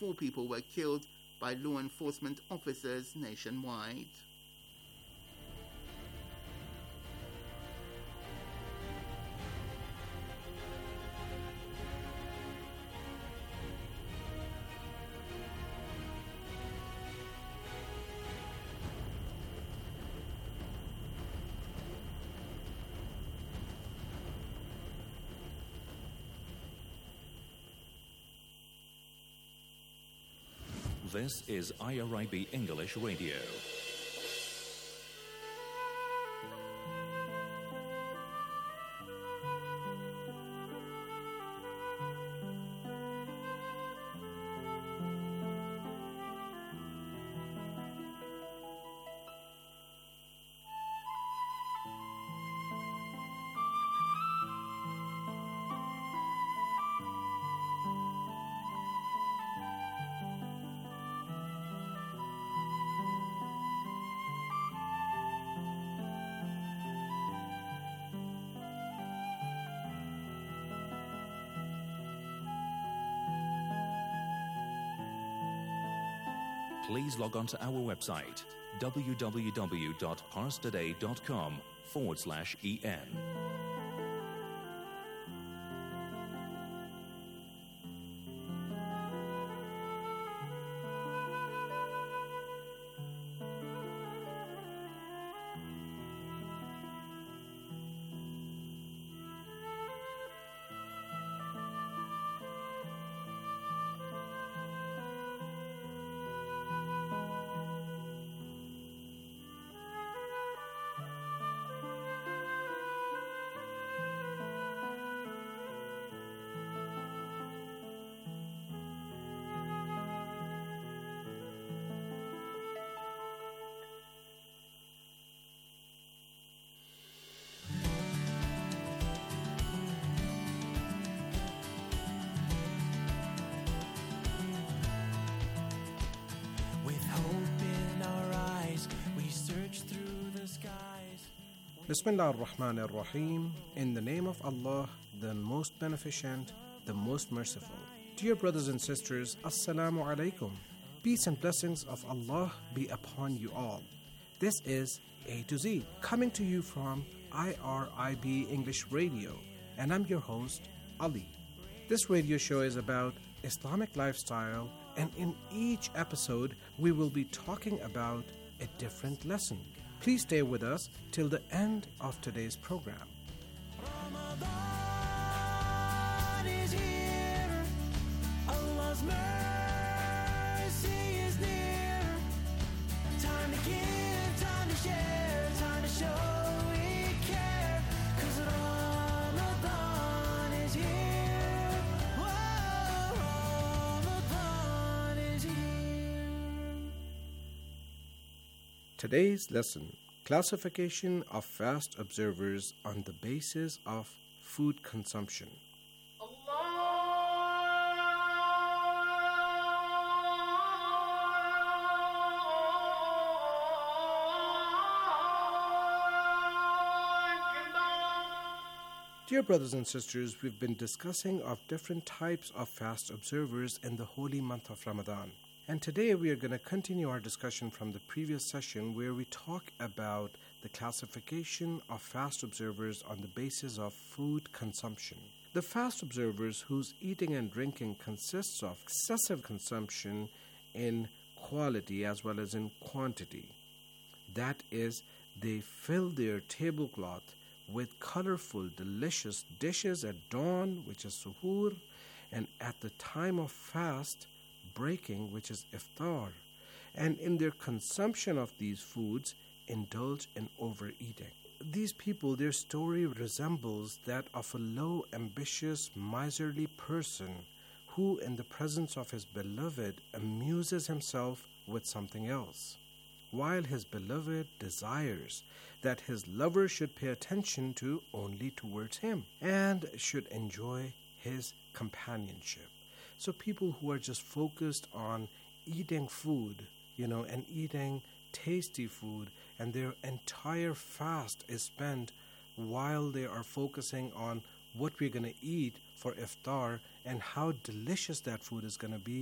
4 people were killed by law enforcement officers nationwide. This is IRIB English Radio. Please log on to our website, www.parstoday.com/en. Bismillah ar-Rahman ar-Rahim. In the name of Allah, the most beneficent, the most merciful. Dear brothers and sisters, Assalamu alaikum. Peace and blessings of Allah be upon you all. This is A to Z, coming to you from IRIB English Radio, and I'm your host, Ali. This radio show is about Islamic lifestyle, and in each episode, we will be talking about a different lesson. Please stay with us till the end of today's program. Ramadan is here. Allah's mercy is near. Time to give, time to share, time to show we care. 'Cause Ramadan is here. Whoa, Ramadan is here. Today's lesson: classification of fast observers on the basis of food consumption. Dear brothers and sisters, we've been discussing of different types of fast observers in the holy month of Ramadan. And today we are going to continue our discussion from the previous session where we talk about the classification of fast observers on the basis of food consumption. The fast observers whose eating and drinking consists of excessive consumption in quality as well as in quantity. That is, they fill their tablecloth with colorful, delicious dishes at dawn, which is suhoor, and at the time of fast, breaking, which is iftar, and in their consumption of these foods indulge in overeating. These people, their story resembles that of a low, ambitious, miserly person who, in the presence of his beloved, amuses himself with something else, while his beloved desires that his lover should pay attention to only towards him and should enjoy his companionship. So people who are just focused on eating food, and eating tasty food, and their entire fast is spent while they are focusing on what we're going to eat for iftar and how delicious that food is going to be,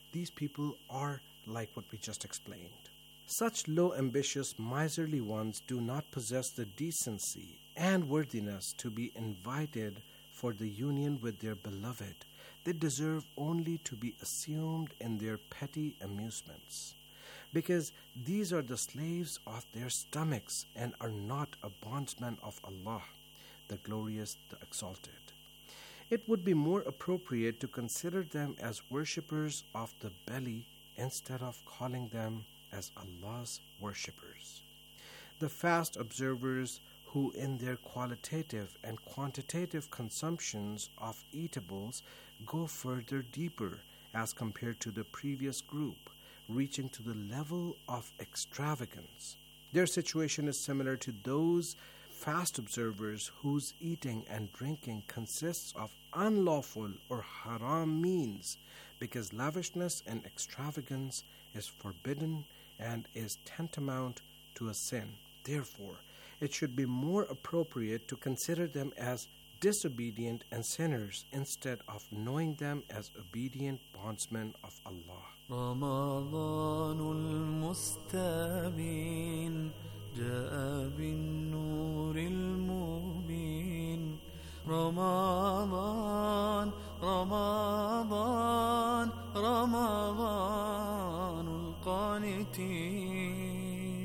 these people are like what we just explained. Such low ambitious, miserly ones do not possess the decency and worthiness to be invited for the union with their beloved. They deserve only to be assumed in their petty amusements, because these are the slaves of their stomachs and are not a bondsman of Allah, the glorious, the exalted. It would be more appropriate to consider them as worshippers of the belly instead of calling them as Allah's worshippers. The fast observers who in their qualitative and quantitative consumptions of eatables go further deeper as compared to the previous group, reaching to the level of extravagance. Their situation is similar to those fast observers whose eating and drinking consists of unlawful or haram means, because lavishness and extravagance is forbidden and is tantamount to a sin. Therefore, it should be more appropriate to consider them as disobedient and sinners instead of knowing them as obedient bondsmen of Allah. رمضان المستبين جاء بالنور المبين رمضان رمضان رمضان القانتين.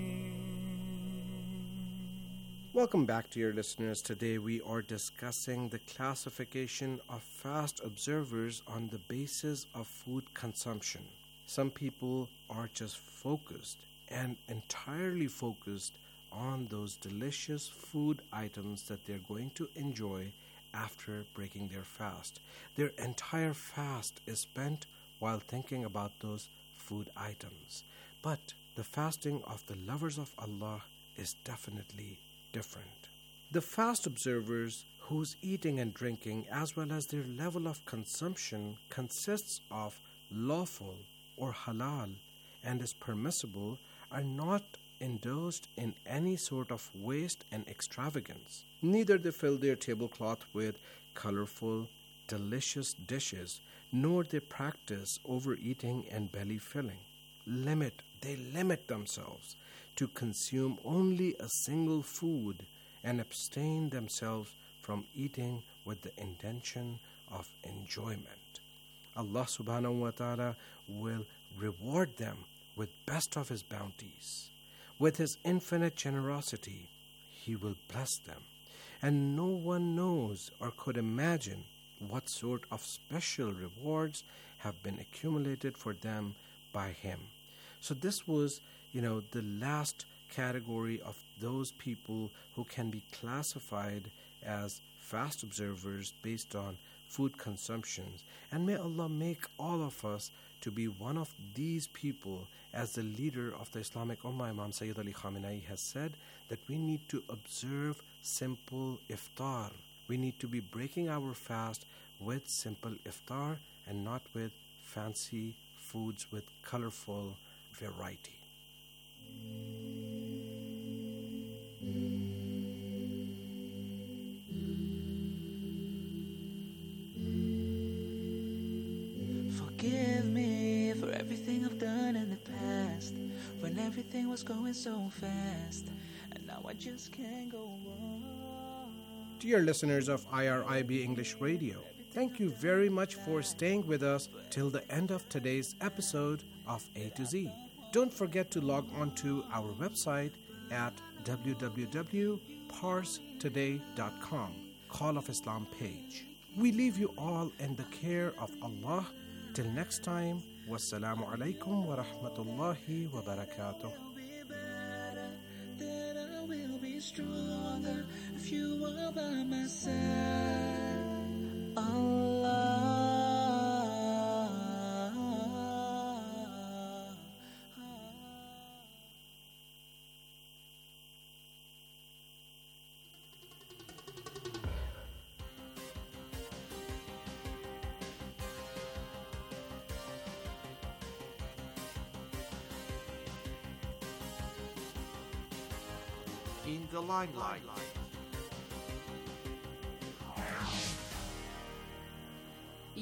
Welcome back, dear listeners. Today we are discussing the classification of fast observers on the basis of food consumption. Some people are just focused and entirely focused on those delicious food items that they're going to enjoy after breaking their fast. Their entire fast is spent while thinking about those food items. But the fasting of the lovers of Allah is definitely different. The fast observers whose eating and drinking as well as their level of consumption consists of lawful or halal and is permissible are not indulged in any sort of waste and extravagance. Neither they fill their tablecloth with colorful, delicious dishes, nor they practice overeating and belly filling. They limit themselves to consume only a single food and abstain themselves from eating with the intention of enjoyment. Allah subhanahu wa ta'ala will reward them with best of His bounties. With His infinite generosity, He will bless them. And no one knows or could imagine what sort of special rewards have been accumulated for them by Him. So this was, the last category of those people who can be classified as fast observers based on food consumptions. And may Allah make all of us to be one of these people, as the leader of the Islamic Ummah, Imam Sayyid Ali Khamenei, has said that we need to observe simple iftar. We need to be breaking our fast with simple iftar and not with fancy foods with colorful variety. Forgive me for everything I've done in the past, when everything was going so fast, and now I just can't go on. Dear listeners of IRIB English Radio, thank you very much for staying with us till the end of today's episode of A to Z. Don't forget to log on to our website at www.parstoday.com, Call of Islam page. We leave you all in the care of Allah. Till next time, wassalamu alaikum wa rahmatullahi wa barakatuh. Then I will be stronger if you are by my side. Allah. In the limelight.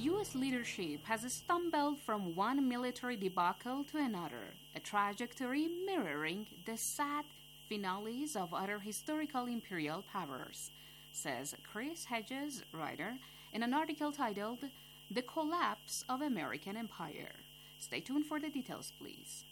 U.S. leadership has stumbled from one military debacle to another, a trajectory mirroring the sad finales of other historical imperial powers, says Chris Hedges, writer, in an article titled The Collapse of American Empire. Stay tuned for the details, please.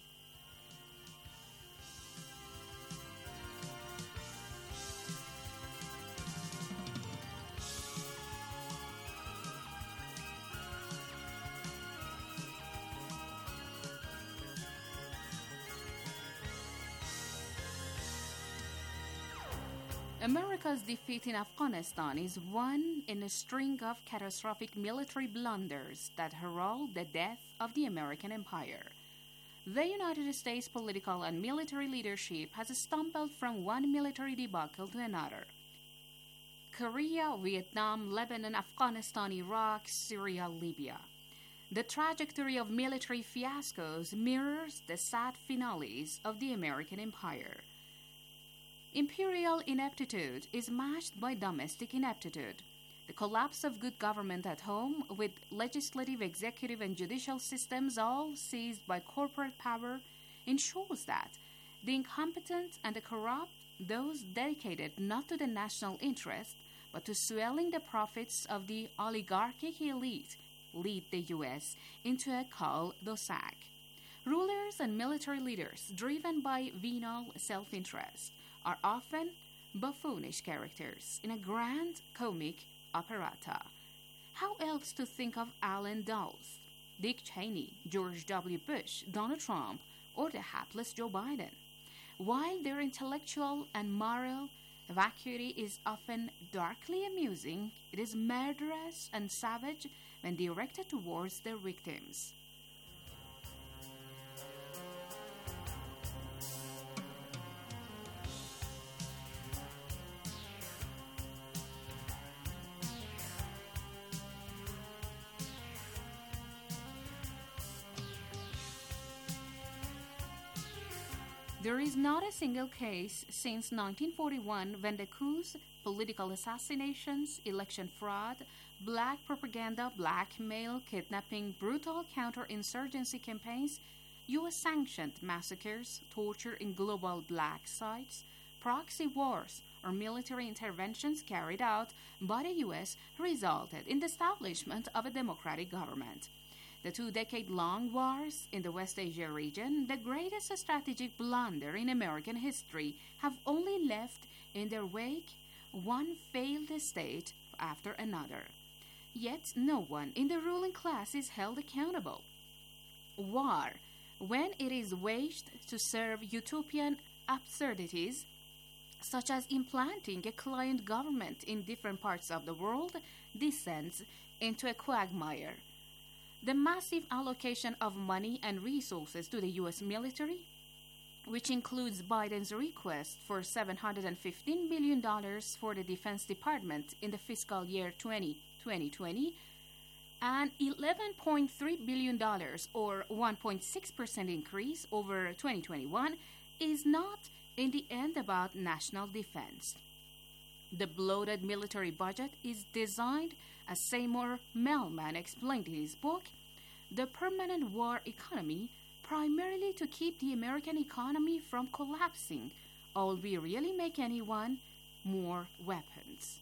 America's defeat in Afghanistan is one in a string of catastrophic military blunders that herald the death of the American empire. The United States political and military leadership has stumbled from one military debacle to another. Korea, Vietnam, Lebanon, Afghanistan, Iraq, Syria, Libya. The trajectory of military fiascos mirrors the sad finales of the American empire. Imperial ineptitude is matched by domestic ineptitude. The collapse of good government at home, with legislative, executive, and judicial systems all seized by corporate power, ensures that the incompetent and the corrupt, those dedicated not to the national interest, but to swelling the profits of the oligarchic elite, lead the U.S. into a cul-de-sac. Rulers and military leaders, driven by venal self-interest, are often buffoonish characters in a grand comic operetta. How else to think of Allen Dulles, Dick Cheney, George W. Bush, Donald Trump, or the hapless Joe Biden? While their intellectual and moral vacuity is often darkly amusing, it is murderous and savage when directed towards their victims. There is not a single case since 1941 when the coups, political assassinations, election fraud, black propaganda, blackmail, kidnapping, brutal counterinsurgency campaigns, U.S.-sanctioned massacres, torture in global black sites, proxy wars, or military interventions carried out by the U.S. resulted in the establishment of a democratic government. The 2-decade-long wars in the West Asia region, the greatest strategic blunder in American history, have only left in their wake one failed state after another. Yet no one in the ruling class is held accountable. War, when it is waged to serve utopian absurdities, such as implanting a client government in different parts of the world, descends into a quagmire. The massive allocation of money and resources to the U.S. military, which includes Biden's request for $715 million for the Defense Department in the fiscal year 2020, and $11.3 billion, or 1.6% increase over 2021, is not in the end about national defense. The bloated military budget is designed, as Seymour Melman explained in his book, The Permanent War Economy, primarily to keep the American economy from collapsing, or we really make anyone more weapons.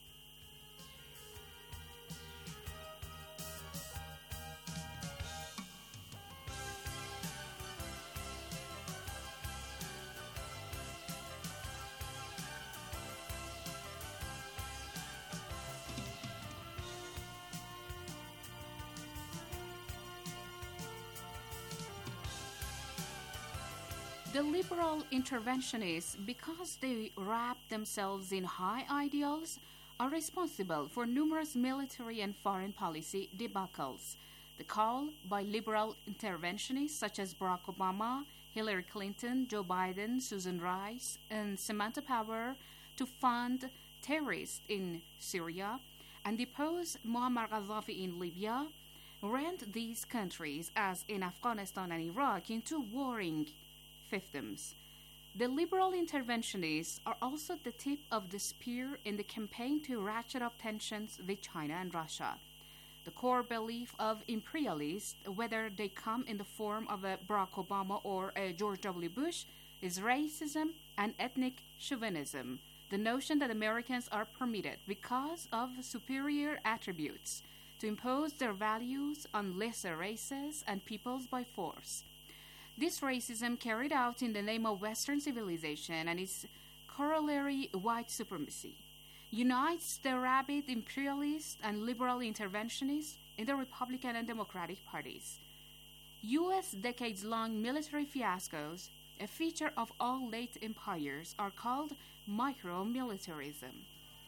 The liberal interventionists, because they wrap themselves in high ideals, are responsible for numerous military and foreign policy debacles. The call by liberal interventionists such as Barack Obama, Hillary Clinton, Joe Biden, Susan Rice, and Samantha Power to fund terrorists in Syria and depose Muammar Gaddafi in Libya rent these countries, as in Afghanistan and Iraq, into warring fiefdoms. The liberal interventionists are also the tip of the spear in the campaign to ratchet up tensions with China and Russia. The core belief of imperialists, whether they come in the form of a Barack Obama or a George W. Bush, is racism and ethnic chauvinism, the notion that Americans are permitted, because of superior attributes, to impose their values on lesser races and peoples by force. This racism, carried out in the name of Western civilization and its corollary white supremacy, unites the rabid imperialist and liberal interventionists in the Republican and Democratic parties. U.S. decades-long military fiascos, a feature of all late empires, are called micro-militarism.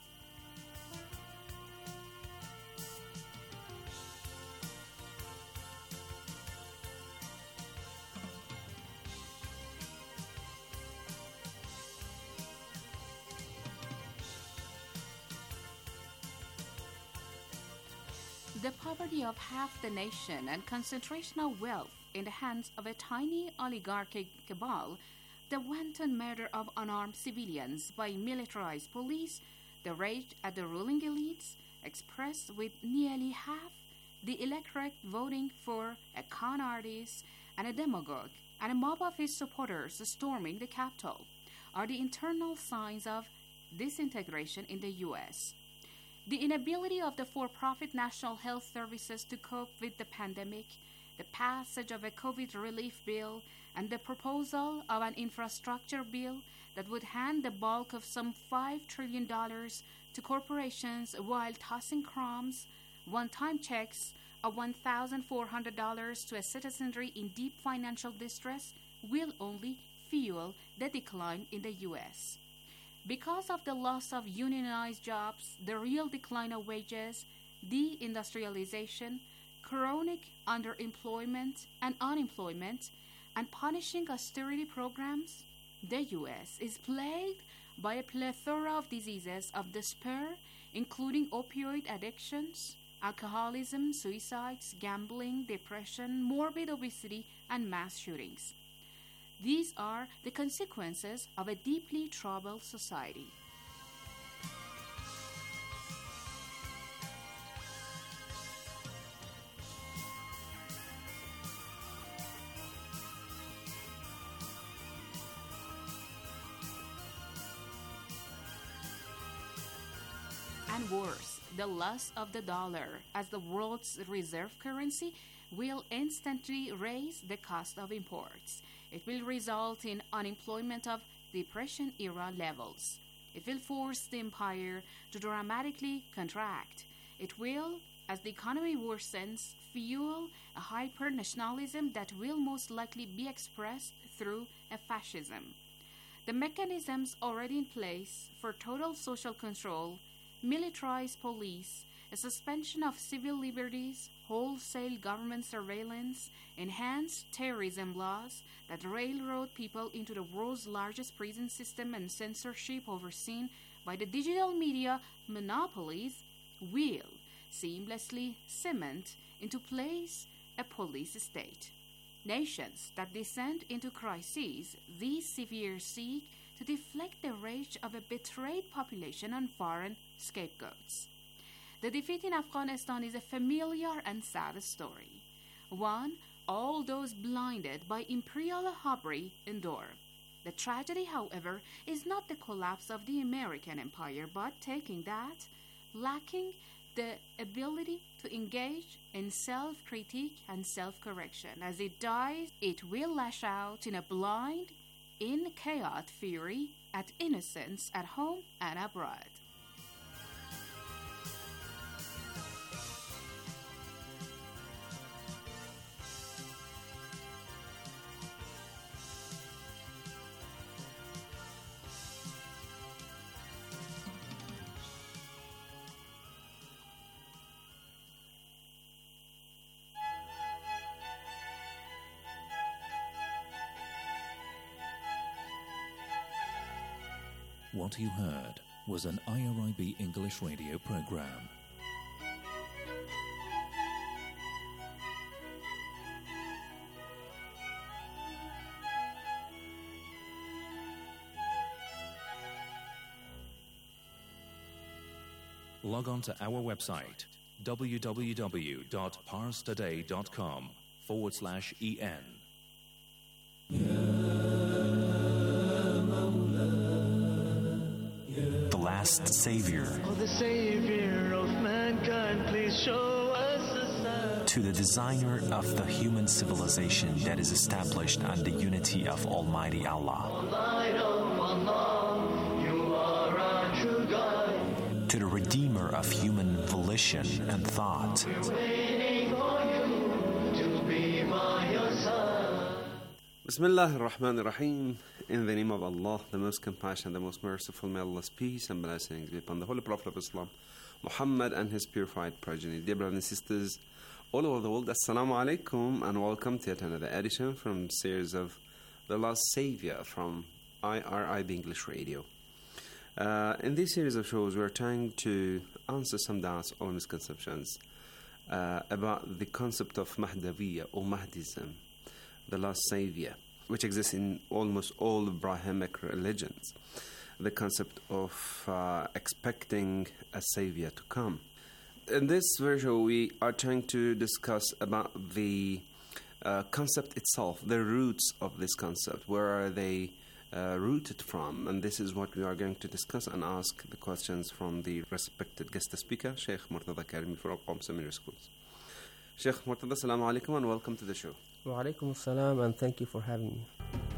The poverty of half the nation and concentration of wealth in the hands of a tiny oligarchic cabal, the wanton murder of unarmed civilians by militarized police, the rage at the ruling elites, expressed with nearly half the electorate voting for a con artist and a demagogue, and a mob of his supporters storming the Capitol, are the internal signs of disintegration in the U.S. The inability of the for-profit National Health Services to cope with the pandemic, the passage of a COVID relief bill, and the proposal of an infrastructure bill that would hand the bulk of some $5 trillion to corporations while tossing crumbs, one-time checks of $1,400 to a citizenry in deep financial distress will only fuel the decline in the U.S. Because of the loss of unionized jobs, the real decline of wages, deindustrialization, chronic underemployment and unemployment, and punishing austerity programs, the U.S. is plagued by a plethora of diseases of despair, including opioid addictions, alcoholism, suicides, gambling, depression, morbid obesity, and mass shootings. These are the consequences of a deeply troubled society. And worse, the loss of the dollar as the world's reserve currency will instantly raise the cost of imports. It will result in unemployment of Depression-era levels. It will force the empire to dramatically contract. It will, as the economy worsens, fuel a hyper-nationalism that will most likely be expressed through a fascism. The mechanisms already in place for total social control, militarized police, a suspension of civil liberties, wholesale government surveillance, enhanced terrorism laws that railroad people into the world's largest prison system, and censorship overseen by the digital media monopolies will seamlessly cement into place a police state. Nations that descend into crises, these spheres seek to deflect the rage of a betrayed population on foreign scapegoats. The defeat in Afghanistan is a familiar and sad story, one all those blinded by imperial hubris endure. The tragedy, however, is not the collapse of the American empire, but taking that, lacking the ability to engage in self-critique and self-correction. As it dies, it will lash out in a blind, in-chaos fury at innocents at home and abroad. What you heard was an IRIB English radio program. Log on to our website www.parstoday.com/en. The last Savior. Oh, the Savior of mankind, please show us a sign. To the designer of the human civilization that is established on the unity of Almighty Allah. Light of Allah, you are our true guide. To the redeemer of human volition and thought. We're waiting for you to be by your side. Bismillah ar-Rahman ar-Rahim. In the name of Allah, the most compassionate, the most merciful, may Allah's peace and blessings be upon the Holy Prophet of Islam, Muhammad and his purified progeny. Dear brothers and sisters all over the world, Assalamu alaikum and welcome to yet another edition from the series of The Last Savior from IRIB English Radio. In this series of shows, we are trying to answer some doubts or misconceptions about the concept of Mahdaviya or Mahdism, the last Savior, which exists in almost all Abrahamic religions. The concept of expecting a Savior to come. In this version, we are trying to discuss about the concept itself, the roots of this concept. Where are they rooted from? And this is what we are going to discuss and ask the questions from the respected guest speaker, Sheikh Murtada Karimi from Qom Seminary Schools. Sheikh Murtada, assalamu alaikum and welcome to the show. Wa alaikum assalam and thank you for having me.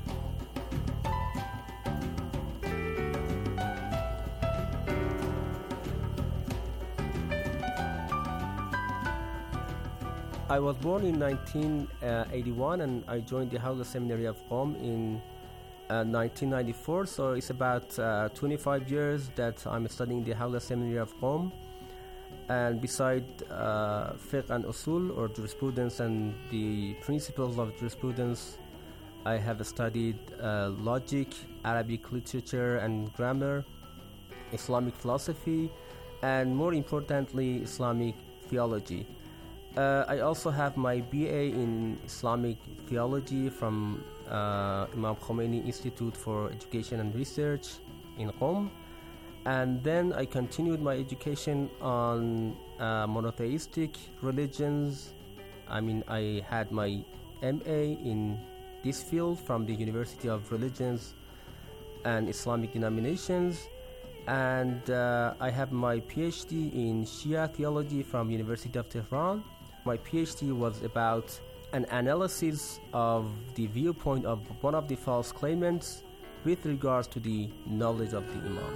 I was born in 1981 and I joined the Hawza Seminary of Qom in 1994, so it's about 25 years that I'm studying the Hawza Seminary of Qom. And beside fiqh and usul or jurisprudence and the principles of jurisprudence, I have studied logic, Arabic literature and grammar, Islamic philosophy, and more importantly, Islamic theology. I also have my BA in Islamic theology from Imam Khomeini Institute for Education and Research in Qom. And then I continued my education on monotheistic religions. I had my MA in this field from the University of Religions and Islamic Denominations. And I have my PhD in Shia theology from University of Tehran. My PhD was about an analysis of the viewpoint of one of the false claimants with regards to the knowledge of the Imam.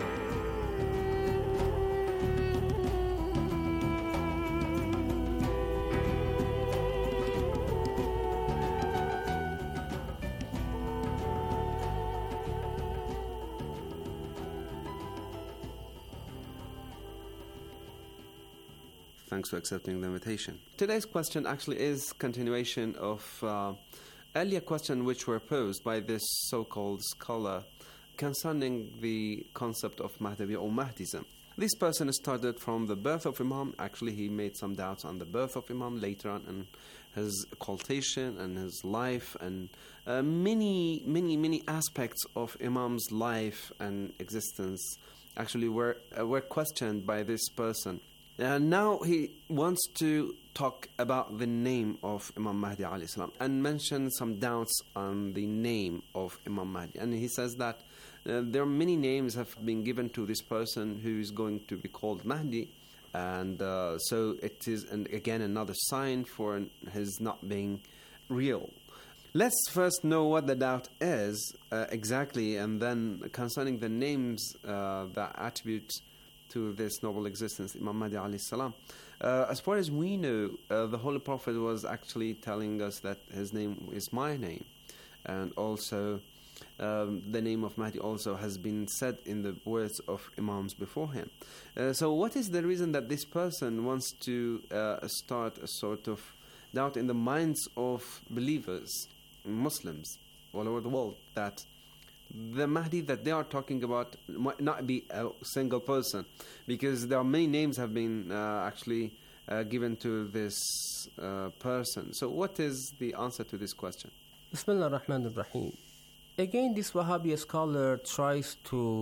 Thanks for accepting the invitation. Today's question actually is continuation of earlier question which were posed by this so-called scholar concerning the concept of Mahdavi or Mahdism. This person started from the birth of Imam. Actually, he made some doubts on the birth of Imam later on in his occultation and his life and many aspects of Imam's life and existence actually were questioned by this person. Now he wants to talk about the name of Imam Mahdi alayhi salam and mention some doubts on the name of Imam Mahdi. And he says that there are many names have been given to this person who is going to be called Mahdi. And so it is, again, another sign for his not being real. Let's first know what the doubt is exactly, and then concerning the names that attribute to this noble existence, Imam Mahdi alayhi salam. As far as we know, the Holy Prophet was actually telling us that his name is my name. And also, the name of Mahdi also has been said in the words of Imams before him. So what is the reason that this person wants to start a sort of doubt in the minds of believers, Muslims, all over the world, that the Mahdi that they are talking about might not be a single person, because there are many names have been actually given to this person. So what is the answer to this question? Bismillah ar-Rahman ar-Rahim. Again, this Wahhabi scholar tries to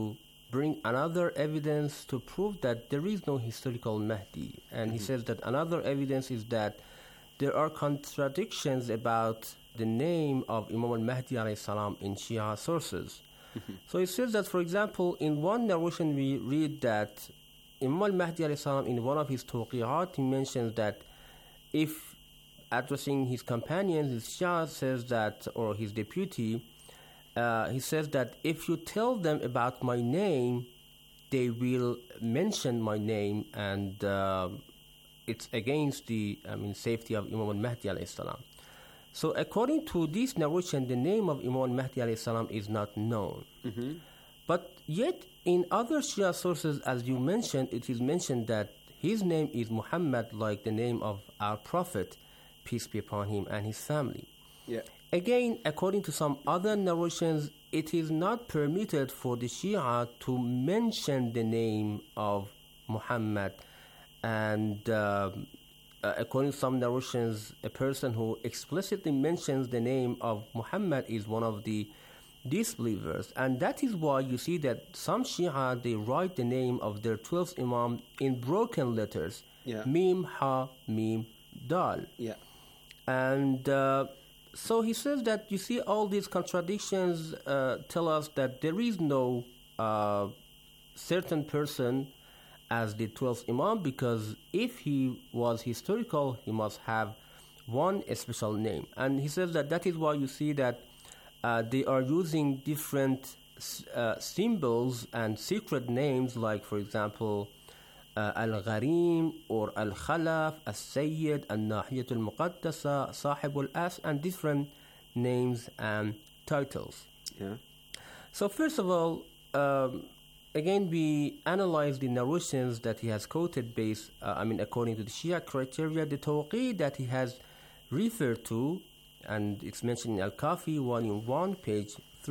bring another evidence to prove that there is no historical Mahdi. And he says that another evidence is that there are contradictions about the name of Imam al-Mahdi alayhi salam in Shia sources. So he says that, for example, in one narration we read that Imam al-Mahdi alayhi salam, in one of his tawqi'at, he mentions that if addressing his companions, his Shia says that, or his deputy, he says that if you tell them about my name, they will mention my name, and it's against the safety of Imam al-Mahdi alayhi salam. So according to this narration, the name of Imam al-Mahdi alayhi salam is not known. But yet in other Shia sources, as you mentioned, it is mentioned that his name is Muhammad, like the name of our Prophet, peace be upon him, and his family. Yeah. Again, according to some other narrations, it is not permitted for the Shia to mention the name of Muhammad. And according to some narrations, a person who explicitly mentions the name of Muhammad is one of the disbelievers. And that is why you see that some Shia, they write the name of their 12th Imam in broken letters. Yeah. Mim, Ha, Mim, Dal. Yeah. And so he says that you see all these contradictions tell us that there is no certain person as the 12th Imam, because if he was historical, he must have one special name. And he says that is why you see that they are using different symbols and secret names, like, for example, Al-Gharim or Al-Khalaf, Al-Sayyid, Al-Nahiyat Al-Muqaddasa, Sahib Al-As, and different names and titles. Yeah. So first of all, again, we analyze the narrations that he has quoted based, according to the Shia criteria. The tawqi that he has referred to, and it's mentioned in Al-Kafi, volume 1, page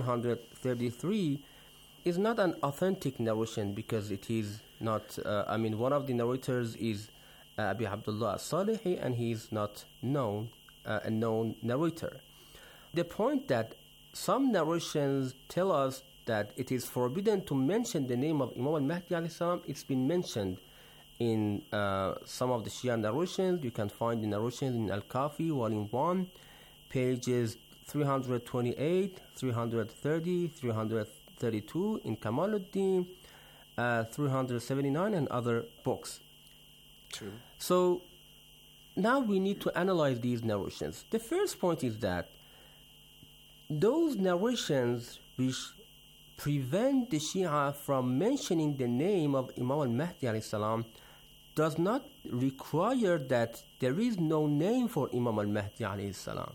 333, is not an authentic narration, because it is not, one of the narrators is Abi Abdullah al-Salihi, and he is not known, a known narrator. The point that some narrations tell us that it is forbidden to mention the name of Imam al-Mahdi alayhi salam, it's been mentioned in some of the Shia narrations. You can find the narrations in Al-Kafi, volume 1, pages 328, 330, 332, in Kamaluddin, 379, and other books. True. So now we need to analyze these narrations. The first point is that those narrations which prevent the Shia from mentioning the name of Imam al-Mahdi alayhi salam does not require that there is no name for Imam al-Mahdi alayhi salam.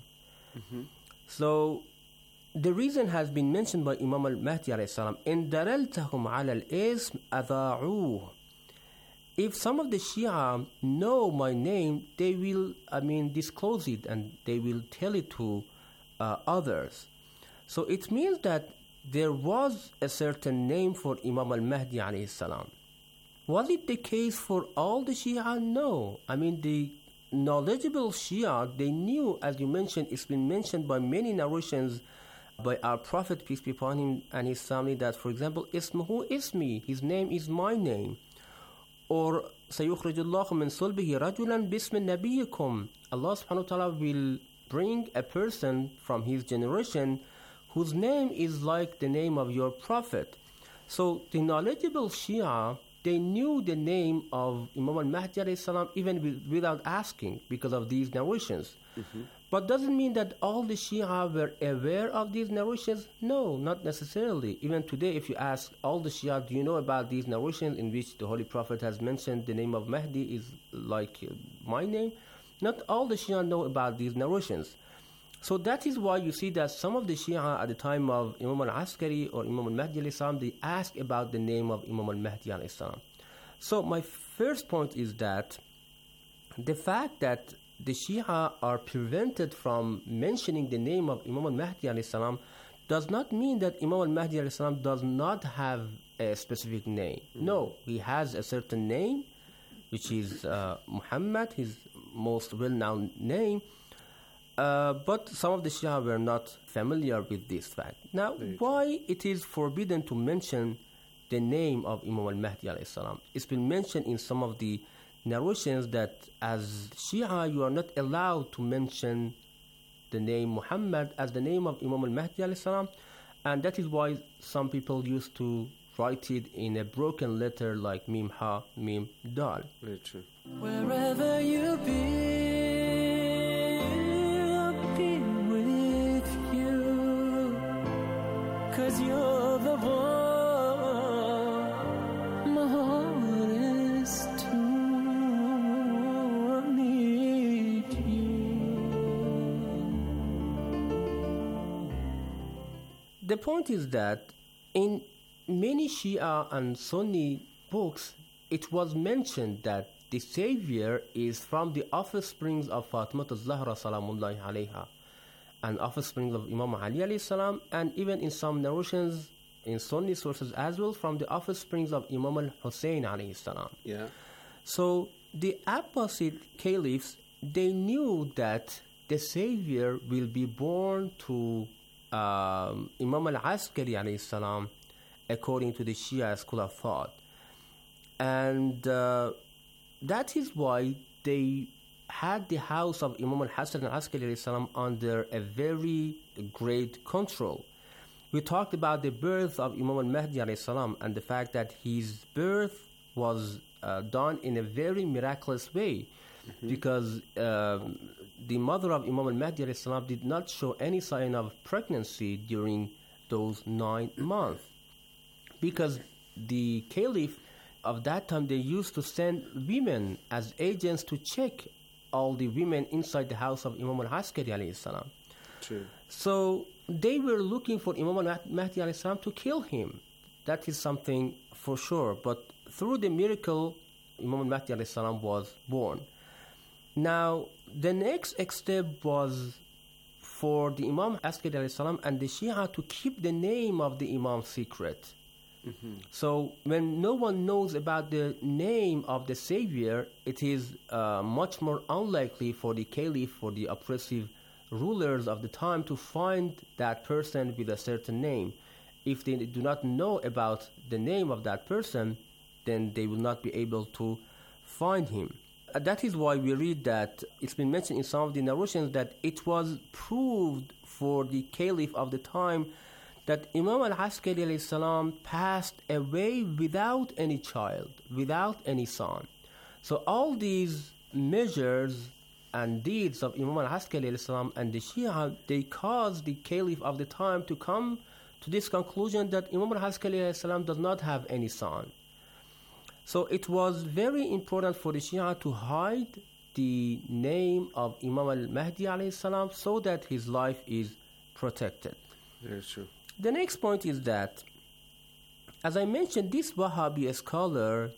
So the reason has been mentioned by Imam al-Mahdi alayhi salam, in dalaltahum ala al-ism adha'uh. If some of the Shia know my name, they will disclose it, and they will tell it to others. So it means that there was a certain name for Imam al-Mahdi alayhi salam. Was it the case for all the Shia? No. The knowledgeable Shia, they knew, as you mentioned, it's been mentioned by many narrations by our Prophet, peace be upon him, and his family, that, for example, Ismuhu Ismi, his name is my name. Or سَيُخْرِجُ اللَّهُ مِنْ صُلْبِهِ رَجُلًا بِاسْمِ نَبِيِّكُمْ. Allah subhanahu wa ta'ala will bring a person from his generation whose name is like the name of your Prophet. So the knowledgeable Shia, they knew the name of Imam al-Mahdi alayhi salam even without asking, because of these narrations. But doesn't mean that all the Shia were aware of these narrations? No, not necessarily. Even today, if you ask all the Shia, do you know about these narrations in which the Holy Prophet has mentioned the name of Mahdi is like my name? Not all the Shia know about these narrations. So that is why you see that some of the Shia at the time of Imam al-Askari or Imam al-Mahdi alayhi salam, they ask about the name of Imam al-Mahdi alayhi salam. So my first point is that the fact that the Shia are prevented from mentioning the name of Imam al-Mahdi alayhi salam does not mean that Imam al-Mahdi alayhi salam does not have a specific name. No, he has a certain name, which is Muhammad, his most well-known name. But some of the Shia were not familiar with this fact. Now, why it is forbidden to mention the name of Imam al-Mahdi alayhi salam. It's been mentioned in some of the narrations that as Shia you are not allowed to mention the name Muhammad as the name of Imam al-Mahdi alayhi salam, and that is why some people used to write it in a broken letter like Mim Ha, Mim Dal. Very true. Wherever you be, I'll be with you, 'cause you're the one my heart is to meet you. The point is that in many Shia and Sunni books, it was mentioned that the Savior is from the offsprings of Fatima al-Zahra salamullahi alayha, and offspring of Imam Ali alayhi salam, and even in some narrations in Sunni sources as well from the offsprings of Imam al-Hussein alayhi salam. Yeah. So the Abbasid caliphs, they knew that the Savior will be born to Imam al-Askari alayhi salam, according to the Shia school of thought. And that is why they had the house of Imam al-Hasan al-Askari alayhi salam under a very great control. We talked about the birth of Imam al-Mahdi alayhi salam and the fact that his birth was done in a very miraculous way, because the mother of Imam al-Mahdi alayhi salam did not show any sign of pregnancy during those 9 months. Because the caliph of that time, they used to send women as agents to check all the women inside the house of Imam al-Askari alayhi salam. True. So they were looking for Imam al-Mahdi alayhi salam to kill him. That is something for sure. But through the miracle, Imam al-Mahdi alayhi salam was born. Now, the next step was for the Imam Askari alayhi salam and the Shia to keep the name of the Imam secret. So when no one knows about the name of the Savior, it is much more unlikely for the caliph, for the oppressive rulers of the time, to find that person with a certain name. If they do not know about the name of that person, then they will not be able to find him. That is why we read that it's been mentioned in some of the narrations that it was proved for the caliph of the time that Imam al-Askari alayhi salam passed away without any child, without any son. So all these measures and deeds of Imam al-Askari alayhi salam and the Shia, they caused the caliph of the time to come to this conclusion that Imam al-Askari alayhi salam does not have any son. So it was very important for the Shia to hide the name of Imam al-Mahdi alayhi salam so that his life is protected. Very true. The next point is that, as I mentioned, this Wahhabi scholar,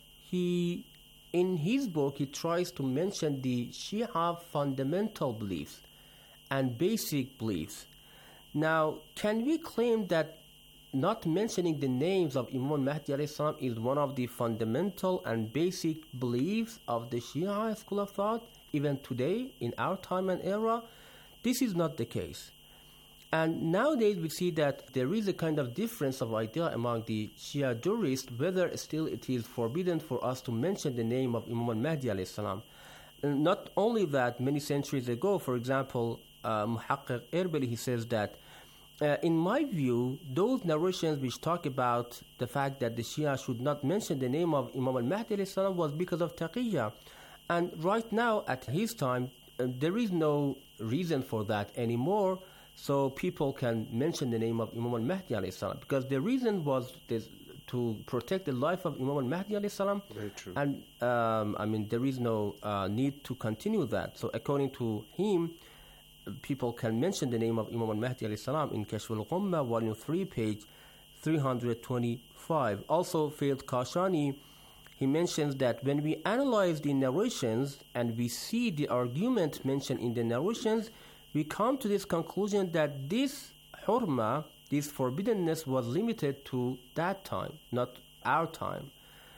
in his book, he tries to mention the Shia fundamental beliefs and basic beliefs. Now, can we claim that not mentioning the names of Imam al-Mahdi alayhi salam is one of the fundamental and basic beliefs of the Shia school of thought, even today, in our time and era? This is not the case. And nowadays we see that there is a kind of difference of idea among the Shia jurists whether still it is forbidden for us to mention the name of Imam al-Mahdi alayhi salam. Not only that, many centuries ago, for example, Muhaqqiq Erbili, he says that in my view, those narrations which talk about the fact that the Shia should not mention the name of Imam al-Mahdi alayhi salam was because of taqiyya. And right now, at his time, there is no reason for that anymore. So people can mention the name of Imam al-Mahdi alayhi salam, because the reason was this, to protect the life of Imam al-Mahdi alayhi salam. Very true. And there is no need to continue that. So according to him, people can mention the name of Imam al-Mahdi alayhi salam in Kashf al-Ghummah, volume 3, page 325. Also, Fayyad Kashani, he mentions that when we analyze the narrations and we see the argument mentioned in the narrations, we come to this conclusion that this hurma, this forbiddenness, was limited to that time, not our time.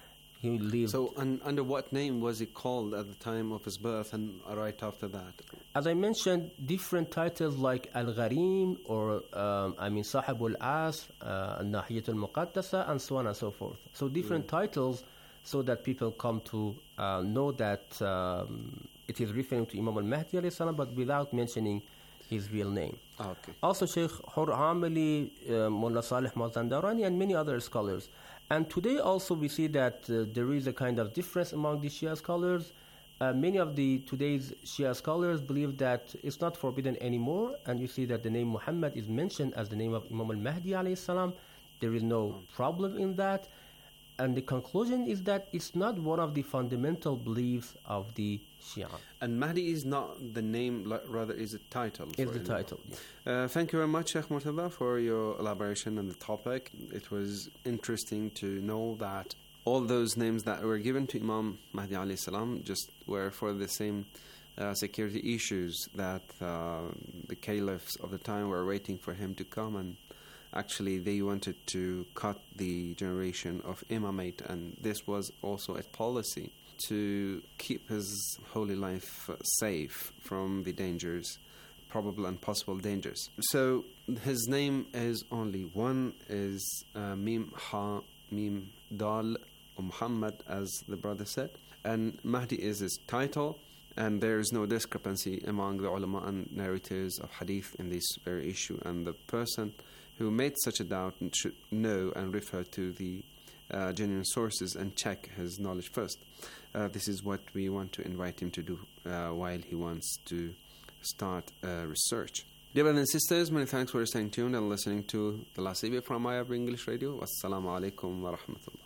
He lived. So, under what name was he called at the time of his birth and right after that? As I mentioned, different titles like Al-Gharim or Sahib al-Asr, Al-Nahiyat al-Muqaddasa, and so on and so forth. So different titles so that people come to know that it is referring to Imam al-Mahdi alayhi salam, but without mentioning his real name. Okay. Also Sheikh Hur Amili, Mullah Salih Mazandarani, and many other scholars. And today also we see that there is a kind of difference among the Shia scholars. Many of today's Shia scholars believe that it's not forbidden anymore, and you see that the name Muhammad is mentioned as the name of Imam al-Mahdi alayhi salam. There is no problem in that. And the conclusion is that it's not one of the fundamental beliefs of the Shia. And Mahdi is not the name, rather is a title. It's the title, yeah. Thank you very much, Sheikh Murtada, for your elaboration on the topic. It was interesting to know that all those names that were given to Imam Mahdi alayhi salam just were for the same security issues that the caliphs of the time were waiting for him to come, and actually they wanted to cut the generation of imamate, and this was also a policy to keep his holy life safe from the dangers, probable and possible dangers. So his name is only one, is Mim Ha Mim Dal Muhammad, as the brother said, and Mahdi is his title, and there is no discrepancy among the ulama and narrators of hadith in this very issue, and the person who made such a doubt should know and refer to the genuine sources and check his knowledge first. This is what we want to invite him to do while he wants to start research. Dear brothers and sisters, many thanks for staying tuned and listening to the last video from IRB English Radio. Wassalamu alaikum wa rahmatullah.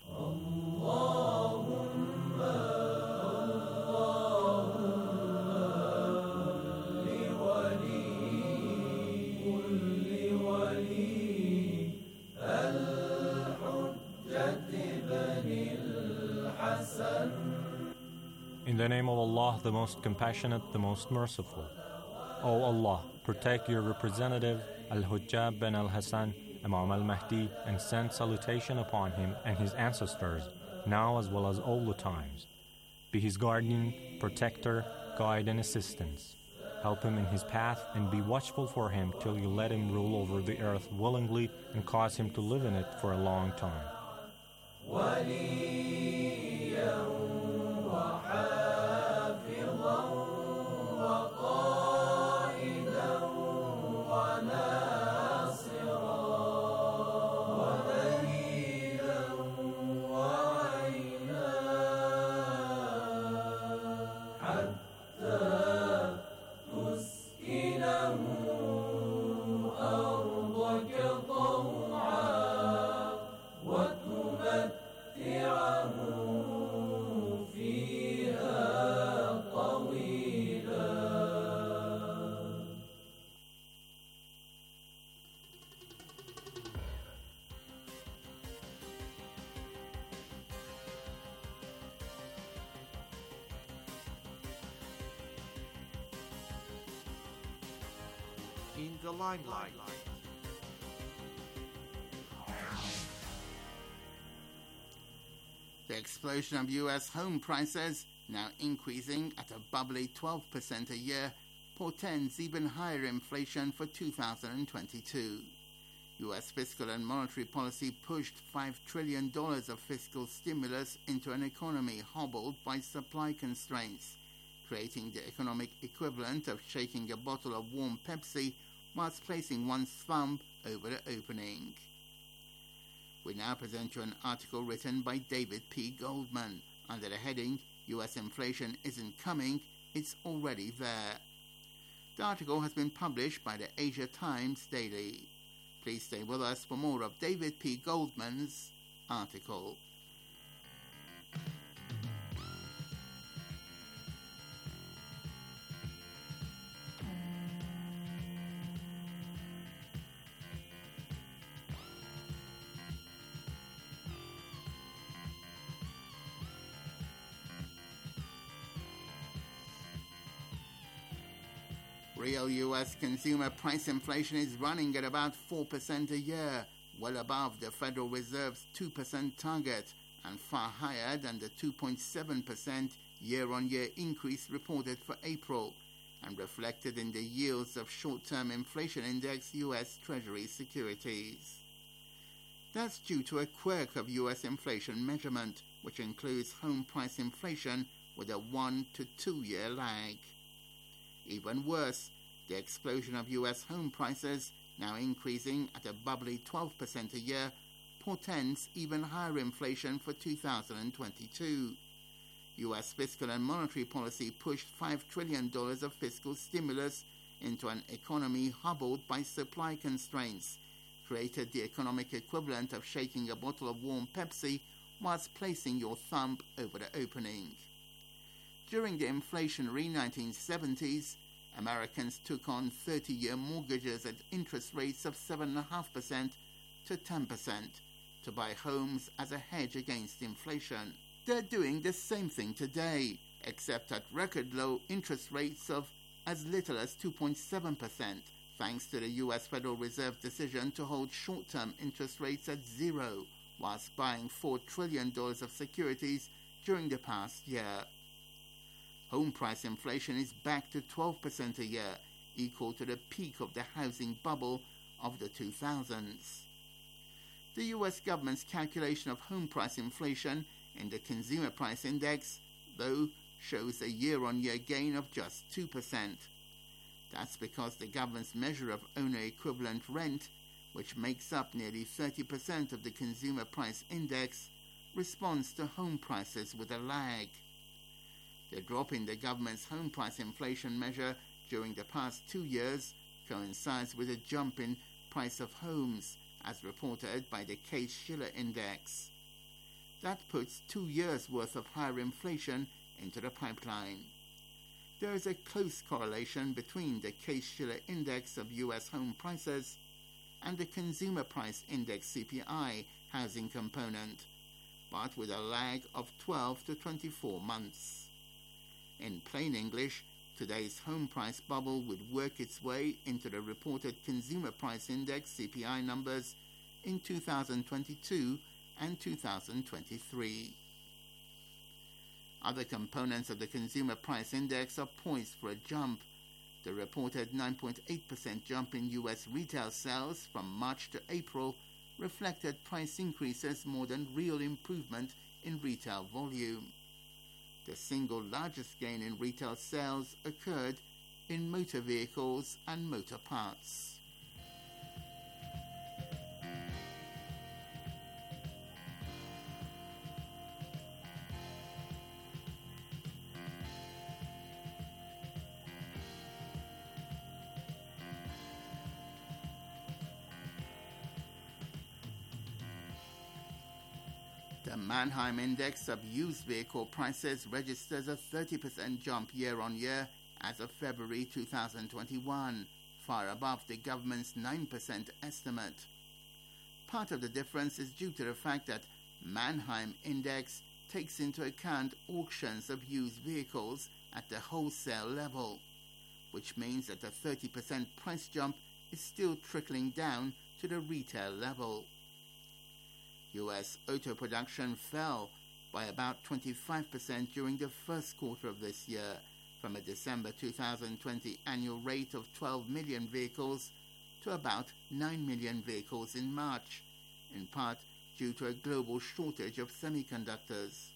In the name of Allah, the most compassionate, the most merciful. O Allah, protect your representative Al-Hujjab bin Al-Hassan, Imam al-Mahdi, and send salutation upon him and his ancestors, now as well as all the times. Be his guardian, protector, guide, and assistance. Help him in his path and be watchful for him till you let him rule over the earth willingly and cause him to live in it for a long time. In the limelight. The explosion of U.S. home prices, now increasing at a bubbly 12% a year, portends even higher inflation for 2022. U.S. fiscal and monetary policy pushed $5 trillion of fiscal stimulus into an economy hobbled by supply constraints, creating the economic equivalent of shaking a bottle of warm Pepsi whilst placing one's thumb over the opening. We now present you an article written by David P. Goldman under the heading, U.S. Inflation Isn't Coming, It's Already There. The article has been published by the Asia Times Daily. Please stay with us for more of David P. Goldman's article. Real U.S. consumer price inflation is running at about 4% a year, well above the Federal Reserve's 2% target, and far higher than the 2.7% year-on-year increase reported for April and reflected in the yields of short-term inflation index U.S. Treasury securities. That's due to a quirk of U.S. inflation measurement, which includes home price inflation with a 1 to 2 year lag. Even worse, the explosion of U.S. home prices, now increasing at a bubbly 12% a year, portends even higher inflation for 2022. U.S. fiscal and monetary policy pushed $5 trillion of fiscal stimulus into an economy hobbled by supply constraints, created the economic equivalent of shaking a bottle of warm Pepsi whilst placing your thumb over the opening. During the inflationary 1970s, Americans took on 30-year mortgages at interest rates of 7.5% to 10% to buy homes as a hedge against inflation. They're doing the same thing today, except at record low interest rates of as little as 2.7%, thanks to the U.S. Federal Reserve decision to hold short-term interest rates at zero, whilst buying $4 trillion of securities during the past year. Home price inflation is back to 12% a year, equal to the peak of the housing bubble of the 2000s. The U.S. government's calculation of home price inflation in the Consumer Price Index, though, shows a year-on-year gain of just 2%. That's because the government's measure of owner-equivalent rent, which makes up nearly 30% of the Consumer Price Index, responds to home prices with a lag. The drop in the government's home price inflation measure during the past 2 years coincides with a jump in price of homes, as reported by the Case-Shiller Index. That puts 2 years' worth of higher inflation into the pipeline. There is a close correlation between the Case-Shiller Index of U.S. home prices and the Consumer Price Index CPI housing component, but with a lag of 12 to 24 months. In plain English, today's home price bubble would work its way into the reported Consumer Price Index CPI numbers in 2022 and 2023. Other components of the Consumer Price Index are poised for a jump. The reported 9.8% jump in U.S. retail sales from March to April reflected price increases more than real improvement in retail volume. The single largest gain in retail sales occurred in motor vehicles and motor parts. The Mannheim Index of used vehicle prices registers a 30% jump year-on-year as of February 2021, far above the government's 9% estimate. Part of the difference is due to the fact that Mannheim Index takes into account auctions of used vehicles at the wholesale level, which means that the 30% price jump is still trickling down to the retail level. U.S. auto production fell by about 25% during the first quarter of this year, from a December 2020 annual rate of 12 million vehicles to about 9 million vehicles in March, in part due to a global shortage of semiconductors.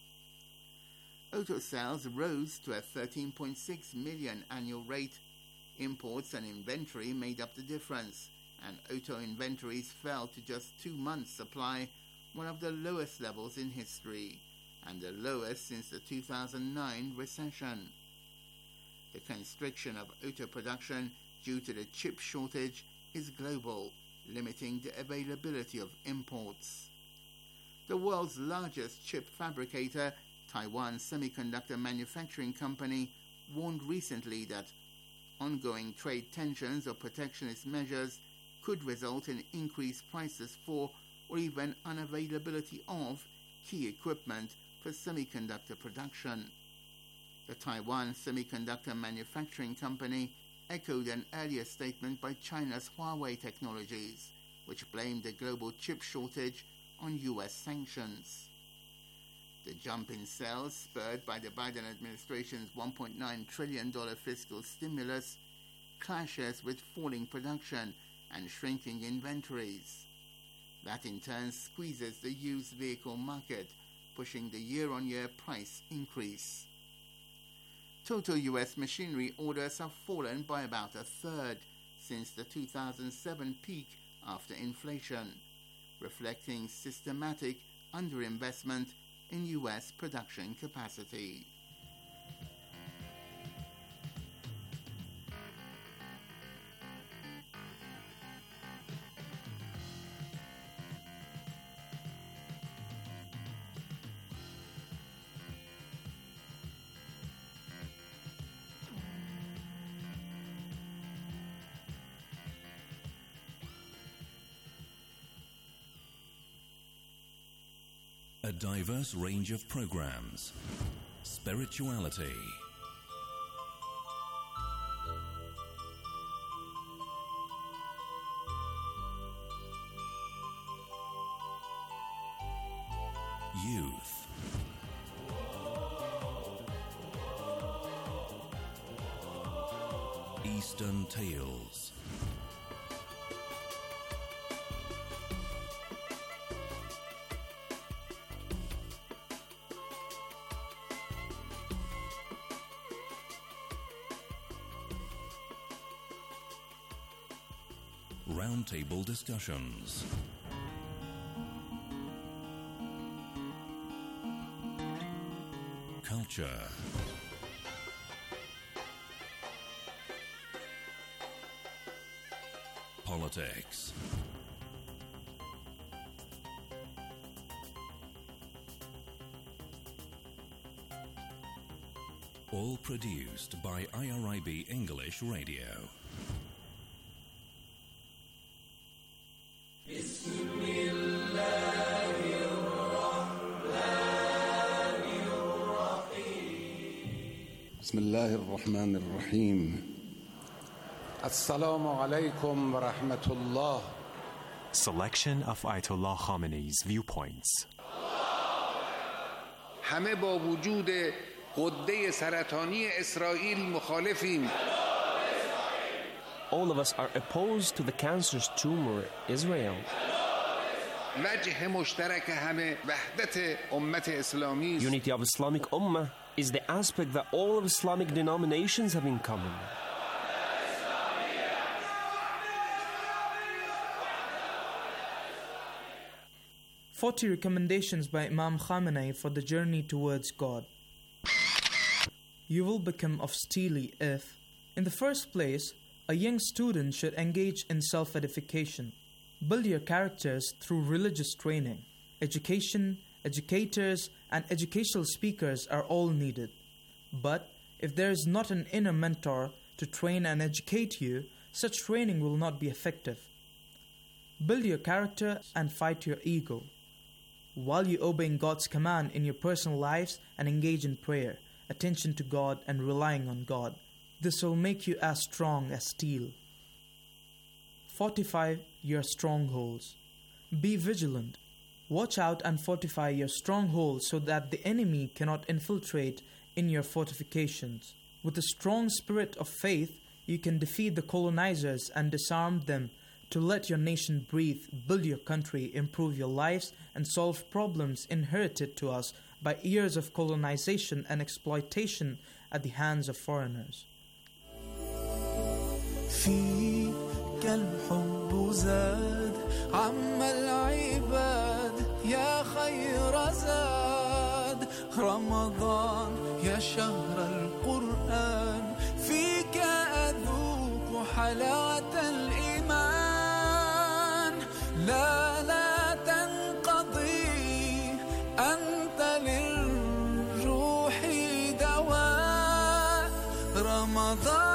Auto sales rose to a 13.6 million annual rate. Imports and inventory made up the difference, and auto inventories fell to just 2 months' supply, one of the lowest levels in history, and the lowest since the 2009 recession. The constriction of auto production due to the chip shortage is global, limiting the availability of imports. The world's largest chip fabricator, Taiwan Semiconductor Manufacturing Company, warned recently that ongoing trade tensions or protectionist measures could result in increased prices for or even unavailability of key equipment for semiconductor production. The Taiwan Semiconductor Manufacturing Company echoed an earlier statement by China's Huawei Technologies, which blamed the global chip shortage on U.S. sanctions. The jump in sales, spurred by the Biden administration's $1.9 trillion fiscal stimulus, clashes with falling production and shrinking inventories. That in turn squeezes the used vehicle market, pushing the year-on-year price increase. Total U.S. machinery orders have fallen by about a third since the 2007 peak after inflation, reflecting systematic underinvestment in U.S. production capacity. A diverse range of programs. Spirituality. Youth. Eastern Tales. Roundtable discussions. Culture. Politics. All produced by IRIB English Radio. بسم الله الرحمن الرحيم السلام عليكم ورحمة الله. Selection of Ayatollah Khamenei's viewpoints. همه با وجود غده سرطانی اسرائیل مخالفیم. All of us are opposed to the cancerous tumor Israel. وجه مشترک همه وحدت امت اسلامی است. Unity of Islamic Ummah is the aspect that all of Islamic denominations have in common. "40 recommendations by Imam Khamenei for the journey towards God. You will become of steely if, in the first place, a young student should engage in self-edification. Build your characters through religious training. Education, educators, and educational speakers are all needed. But if there is not an inner mentor to train and educate you, such training will not be effective. Build your character and fight your ego, while you obey God's command in your personal lives and engage in prayer, attention to God, and relying on God. This will make you as strong as steel. Fortify your strongholds. Be vigilant. Watch out and fortify your strongholds so that the enemy cannot infiltrate in your fortifications. With a strong spirit of faith, you can defeat the colonizers and disarm them to let your nation breathe, build your country, improve your lives, and solve problems inherited to us by years of colonization and exploitation at the hands of foreigners. فيك الحب زاد عم العباد يا خير زاد رمضان يا شهر القرآن فيك أذوق حلاوة الإيمان لا تنقضي أنت للروح دواء رمضان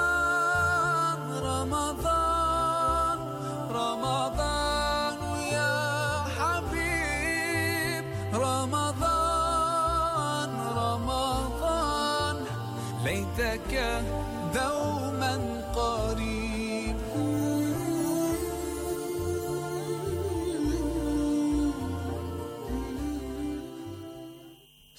يا حبيب رمضان ليتك دوما قريب.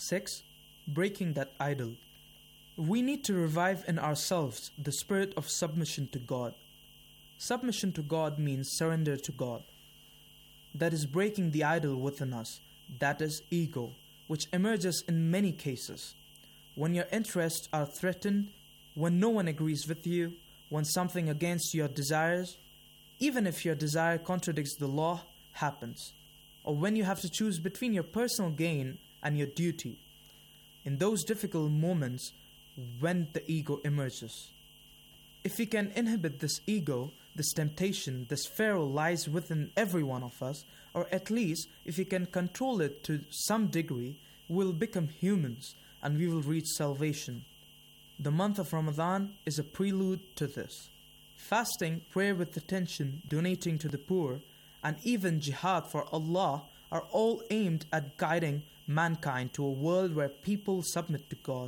6. Breaking that idol. We need to revive in ourselves the spirit of submission to God. Submission to God means surrender to God. That is breaking the idol within us, that is ego, which emerges in many cases. When your interests are threatened, when no one agrees with you, when something against your desires, even if your desire contradicts the law, happens, or when you have to choose between your personal gain and your duty. In those difficult moments, when the ego emerges. If we can inhibit this ego, this temptation, this pharaoh lies within every one of us, or at least if we can control it to some degree, we'll become humans and we will reach salvation. The month of Ramadan is a prelude to this. Fasting, prayer with attention, donating to the poor, and even jihad for Allah are all aimed at guiding mankind to a world where people submit to God.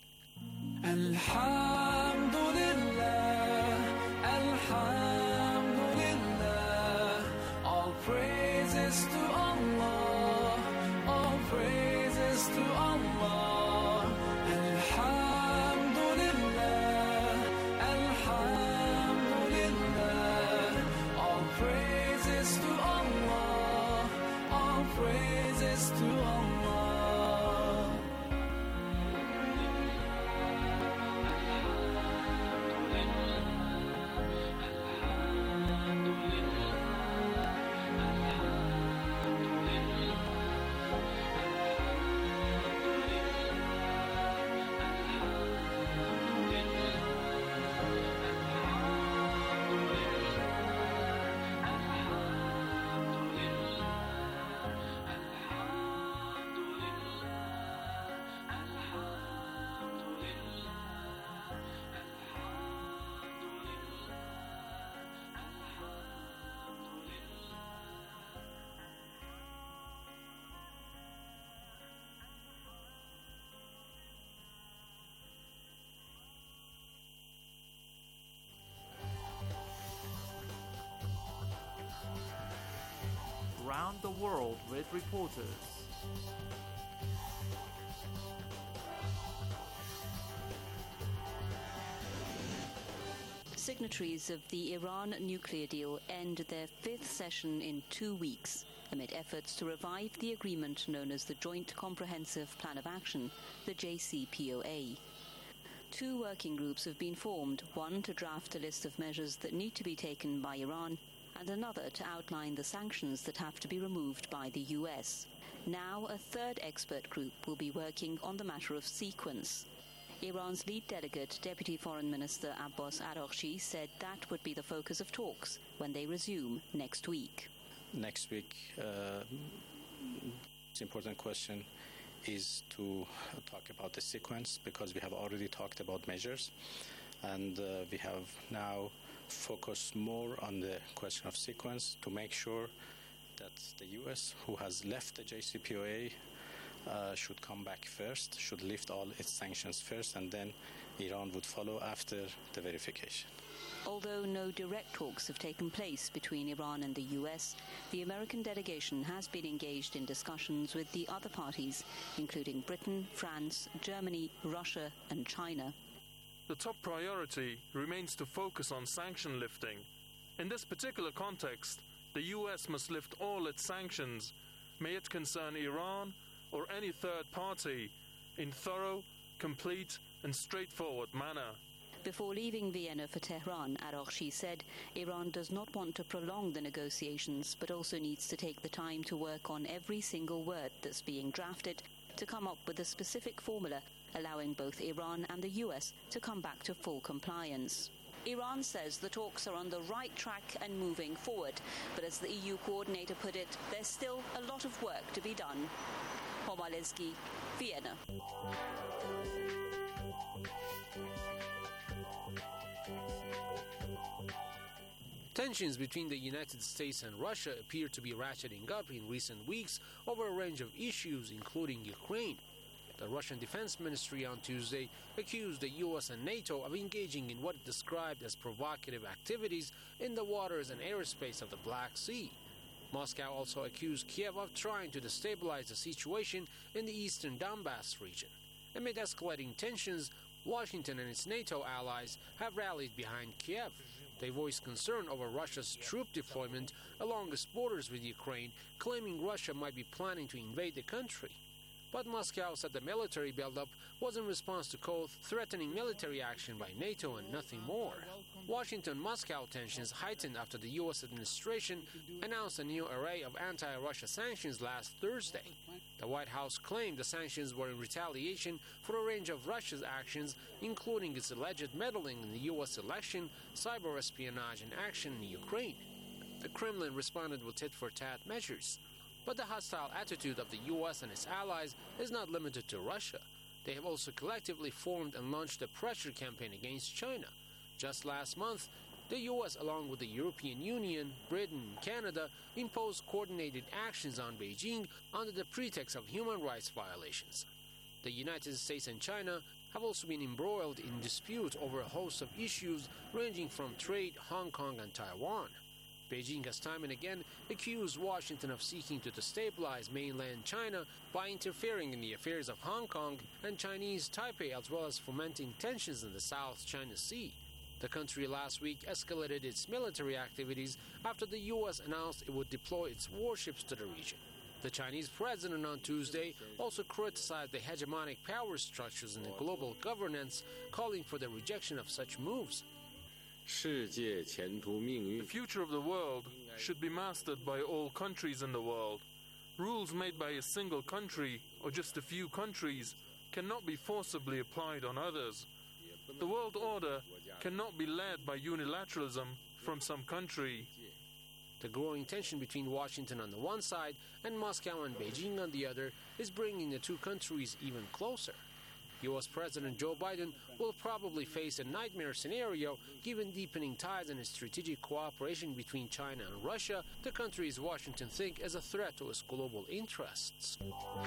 Alhamdulillah, Alhamdulillah, all praises to Allah, all praises to Allah. Alhamdulillah, Alhamdulillah, all praises to Allah, all praises to Allah. Around the world with reporters. Signatories of the Iran nuclear deal end their fifth session in 2 weeks, amid efforts to revive the agreement known as the Joint Comprehensive Plan of Action, the JCPOA. 2 working groups have been formed, one to draft a list of measures that need to be taken by Iran, and another to outline the sanctions that have to be removed by the US. Now a third expert group will be working on the matter of sequence. Iran's lead delegate, Deputy Foreign Minister Abbas Araghchi, said that would be the focus of talks when they resume next week. Next week, the important question is to talk about the sequence, because we have already talked about measures, and we have now focused more on the question of sequence to make sure that the US, who has left the JCPOA, should come back first, should lift all its sanctions first, and then Iran would follow after the verification. Although no direct talks have taken place between Iran and the US, the American delegation has been engaged in discussions with the other parties, including Britain, France, Germany, Russia, and China. The top priority remains to focus on sanction lifting. In this particular context, the US must lift all its sanctions, may it concern Iran or any third party, in thorough, complete, and straightforward manner. Before leaving Vienna for Tehran, Araghchi said Iran does not want to prolong the negotiations, but also needs to take the time to work on every single word that's being drafted to come up with a specific formula allowing both Iran and the US to come back to full compliance. Iran says the talks are on the right track and moving forward, but as the EU coordinator put it, there's still a lot of work to be done. Homa Lesky, Vienna. Tensions between the United States and Russia appear to be ratcheting up in recent weeks over a range of issues, including Ukraine. The Russian Defense Ministry on Tuesday accused the US and NATO of engaging in what it described as provocative activities in the waters and airspace of the Black Sea. Moscow also accused Kiev of trying to destabilize the situation in the eastern Donbass region. Amid escalating tensions, Washington and its NATO allies have rallied behind Kiev. They voiced concern over Russia's troop deployment along its borders with Ukraine, claiming Russia might be planning to invade the country. But Moscow said the military buildup was in response to cold, threatening military action by NATO and nothing more. Washington-Moscow tensions heightened after the U.S. administration announced a new array of anti-Russia sanctions last Thursday. The White House claimed the sanctions were in retaliation for a range of Russia's actions, including its alleged meddling in the U.S. election, cyber espionage, and action in Ukraine. The Kremlin responded with tit-for-tat measures. But the hostile attitude of the U.S. and its allies is not limited to Russia. They have also collectively formed and launched a pressure campaign against China. Just last month, the U.S., along with the European Union, Britain, and Canada, imposed coordinated actions on Beijing under the pretext of human rights violations. The United States and China have also been embroiled in dispute over a host of issues ranging from trade, Hong Kong, and Taiwan. Beijing has time and again accused Washington of seeking to destabilize mainland China by interfering in the affairs of Hong Kong and Chinese Taipei, as well as fomenting tensions in the South China Sea. The country last week escalated its military activities after the U.S. announced it would deploy its warships to the region. The Chinese president on Tuesday also criticized the hegemonic power structures in the global governance, calling for the rejection of such moves. The future of the world should be mastered by all countries in the world. Rules made by a single country or just a few countries cannot be forcibly applied on others. The world order cannot be led by unilateralism from some country. The growing tension between Washington on the one side and Moscow and Beijing on the other is bringing the two countries even closer. U.S. President Joe Biden will probably face a nightmare scenario given deepening ties and strategic cooperation between China and Russia, the countries Washington think as a threat to its global interests.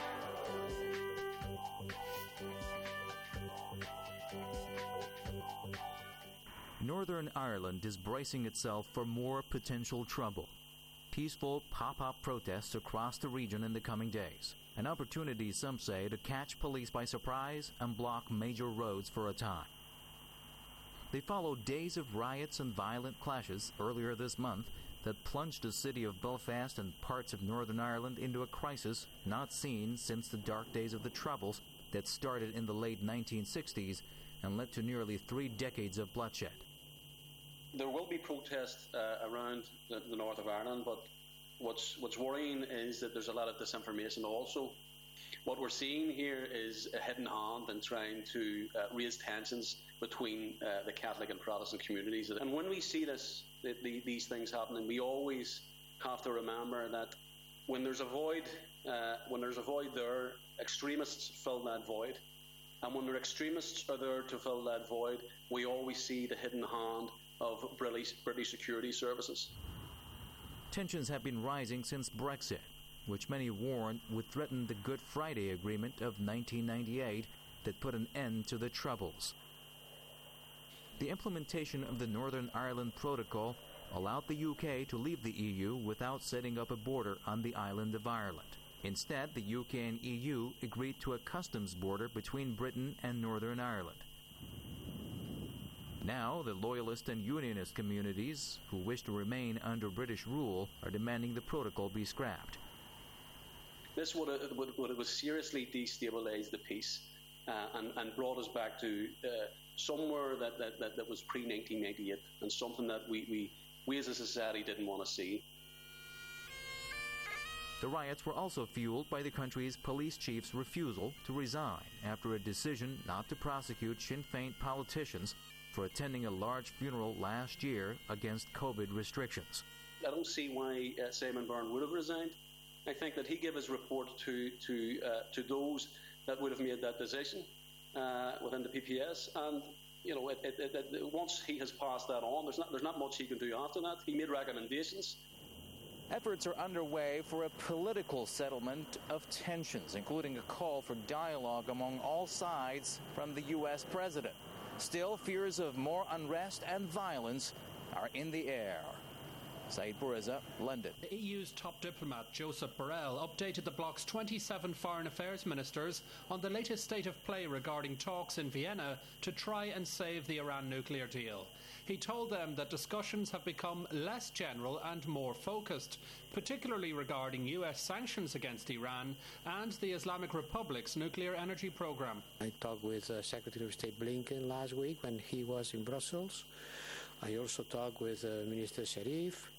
Northern Ireland is bracing itself for more potential trouble. Peaceful pop-up protests across the region in the coming days. An opportunity, some say, to catch police by surprise and block major roads for a time. They follow days of riots and violent clashes earlier this month that plunged the city of Belfast and parts of Northern Ireland into a crisis not seen since the dark days of the Troubles that started in the late 1960s and led to nearly 3 decades of bloodshed. There will be protests around the north of Ireland, but what's worrying is that there's a lot of disinformation also. What we're seeing here is a hidden hand in trying to raise tensions between the Catholic and Protestant communities. And when we see these things happening, we always have to remember that when there's a void there, extremists fill that void. And when the extremists are there to fill that void, we always see the hidden hand of British security services. Tensions have been rising since Brexit, which many warned would threaten the Good Friday Agreement of 1998 that put an end to the Troubles. The implementation of the Northern Ireland Protocol allowed the UK to leave the EU without setting up a border on the island of Ireland. Instead, the UK and EU agreed to a customs border between Britain and Northern Ireland. Now, the Loyalist and Unionist communities who wish to remain under British rule are demanding the protocol be scrapped. This would seriously destabilise the peace and brought us back to somewhere that was pre-1998 and something that we as a society didn't want to see. The riots were also fueled by the country's police chief's refusal to resign after a decision not to prosecute Sinn Féin politicians for attending a large funeral last year against COVID restrictions. I don't see why Simon Byrne would have resigned. I think that he gave his report to those that would have made that decision within the PPS, and once he has passed that on, there's not much he can do after that. He made recommendations. Efforts are underway for a political settlement of tensions, including a call for dialogue among all sides from the U.S. president. Still, fears of more unrest and violence are in the air. Saeed Boureza, London. The EU's top diplomat, Joseph Borrell, updated the bloc's 27 foreign affairs ministers on the latest state of play regarding talks in Vienna to try and save the Iran nuclear deal. He told them that discussions have become less general and more focused, particularly regarding US sanctions against Iran and the Islamic Republic's nuclear energy program. I talked with Secretary of State Blinken last week when he was in Brussels. I also talked with Minister Sharif.